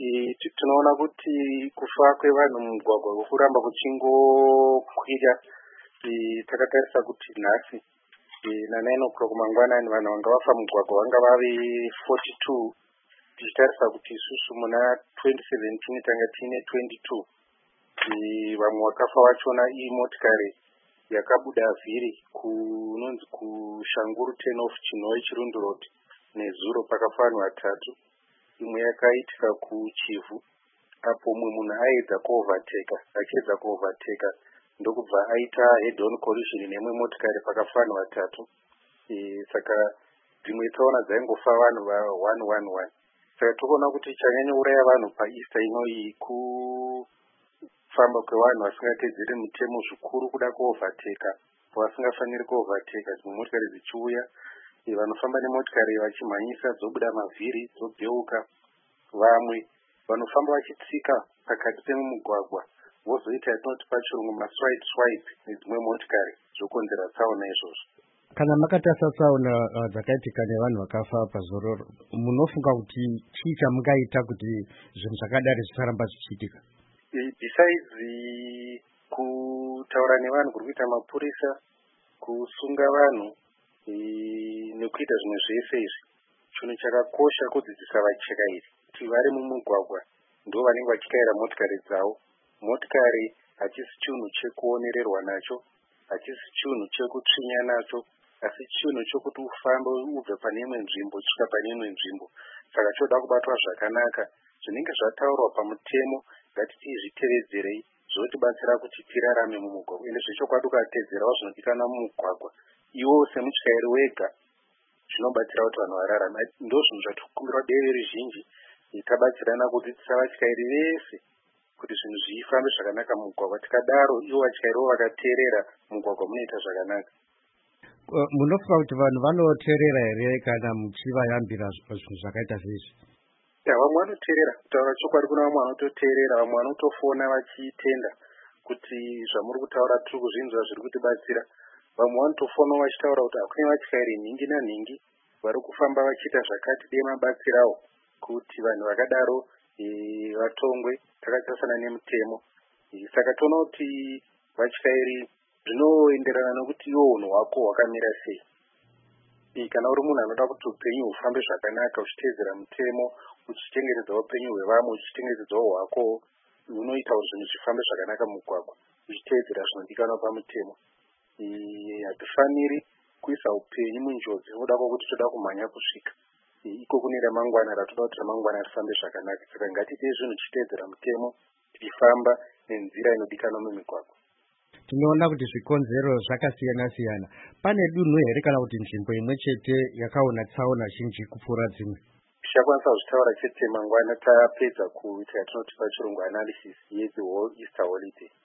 Tinoona kuti kufa kwevanhu mumugwagwa kuramba kuchingokwira. Takatarisa kuti nhasi na9 o'clock mangwanani vanhu vanga vafa mugwagwa vanga vave 42, tichitarisa kuti isusu muna 2017 tanga tiine 22. Vamwe vakafa vachona imotikari yakabuda vhiri kunonzi kuShanguru Turn-off Chinhoyi Chirundu Road nezuro pakafa vanhu 3. Imwe yakaitika kuChivhu apo mumwe munhu aedza kuovateka ndokubva aita head-on collision nemwe motikari pakafa vanhu 3. Saka dzimwe tsaona dzaingofa vanhu va111. Saka tokuona kuti chanyanya uraya vanhu paEaster inoyi kufamba kwevanhu vasingatedzeri mitemo zvikuru kuda kuovateka pavasingafaniri kuovateka. Dzimwe motikari dzichiuya, vanofamba nemotikari vachimhanyisa dzobuda mavhiri dzobheuka. Vamwe vanofamba vachitsika pakati pemumugwagwa vozoita yatinoti pachirungu maswipe nedzimwe motikari zvokonzera tsaona izvozvo. Kana makatarisa tsaona dzakaitika nevanhu vakafa pazororo, munofunga kuti chii chamungaita kuti zvinhu zvakadari zvisaramba zvichiitika? Besides kutaura nevanhu kuri kuita mapurisa, kusunga vanhu nekuita zvimwe zvese izvi, chinhu chakakosha kudzidzisa vatyairi kuti vari mumugwagwa ndo vanenge vachityaira motikari dzavo. Motikari hachisi chinhu chekuonererwa nacho, hachisi chinhu chekutsvinya nacho, asi chinhu chokuti ufambe ubve pane imwe nzvimbo kusvika pane imwe nzvimbo. Saka choda kubatwa zvakanaka. Zvinenge zvataurwa pamutemo ngatitizvitevedzerei zvotibatsira kuti tirarame mumugwagwa. Ende zvechokwadi ukatedzerawo zvinodikanwa mumugwagwa, iwo semutyairi wega zvinobatsira kuti vanhu vararame. Ndozvinhu zvatikumbirwa dare ruzhinji, tabatsirana kudzidzisa vatyairi vese kuti zvinhu zvifambe zvakanaka mumugwagwa. Tikadaro ivo vatyairiwo vakateerera, mugwagwa munoita zvakanaka. Munofunga kuti vanhu vanoteerera here kana muchivayambira zvinhu zvakaita seizvi? Vamwe vanoteerera. Kutaura chokwadi, kuna vamwe vanototeerera, vamwe vanotofona vachitenda kuti zvamuri kutaura tiri kuzvinzwa zviri kutibatsira. Vamwe vanotofona vachitaura kuti hakuna vatyairi nhingi nanhingi vari kufamba vachiita zvakati, dei mabatsirawo kuti vanhu vakadaro vatongwe takatarisana nemutemo. Saka toona kuti vatyairi zvinoenderana nokuti iwo unhu hwako hwakamira sei. Kana uri munhu anoda kuti upenyu hufambe zvakanaka uchiteedzera mutemo, uchichengetedza upenyu hwevamwe, uchichengetedzawo hwako, unoita kuti zvinhu zvifambe zvakanaka mumugwagwa uchiteedzera zvinodikanwa pamutemo. Hatifaniri kuisa upenyu munjodzi nokuda kwokuti toda kumhanya kusvika iko kune ramangwana ratoda kuti ramangwana rifambe zvakanaka. Saka ngatiite zvinhu tichiteedzera mutemo, tichifamba nenzira inodikanwa mumigwagwa. Tinoona kuti zvikonzero zvakasiyana-siyana. Pane dunhu here kana kuti nzvimbo imwe chete yakaona tsaona zhinji kupfuura dzimwe? Tichakwanisa kuzvitaura chete mangwana tapedza kuita yatinoti pachirungu analysis yedzi whole Easter holiday.